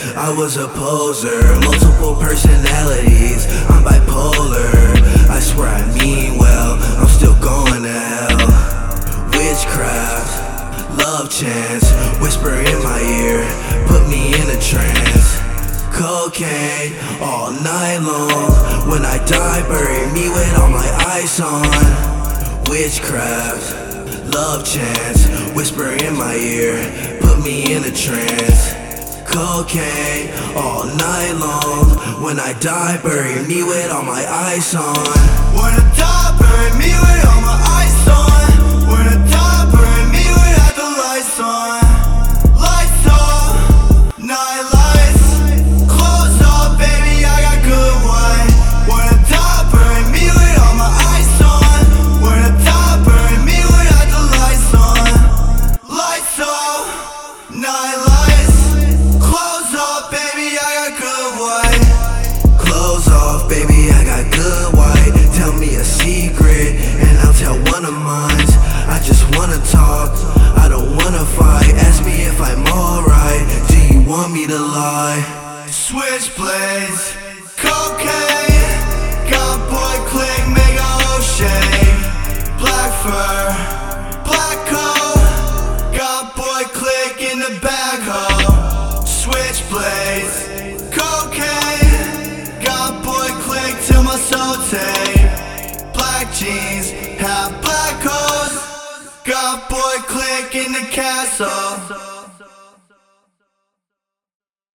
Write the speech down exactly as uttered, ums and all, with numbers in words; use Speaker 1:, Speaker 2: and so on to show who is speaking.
Speaker 1: I was a poser, multiple personalities, I'm bipolar. I swear I mean well, I'm still going to hell. Witchcraft, love chants, whisper in my ear, put me in a trance. Cocaine, all night long, when I die bury me with all my ice on. Witchcraft, love chants, whisper in my ear, put me in a trance. Cocaine, all night long, when I die bury me with all my ice on.
Speaker 2: When I die bury me with all my ice on. When I die bury me without the lights on. Lights off, night lights, clothes off, baby, I got good wine. When I die bury me with all my ice on. When I die bury me without the lights on. Lights off, night lights, clothes off, baby, I got good white.
Speaker 1: Clothes off, baby, I got good white. Tell me a secret, and I'll tell one of mine. I just wanna talk, I don't wanna fight. Ask me if I'm alright, do you want me to lie?
Speaker 2: Switchblades, cocaine, got boy click, make a whole shake. Black fur, black coat, got boy click in the backhoe. Switchblades, cocaine, got boy click till my soul tape. Black jeans, have black hoes, got boy click in the castle.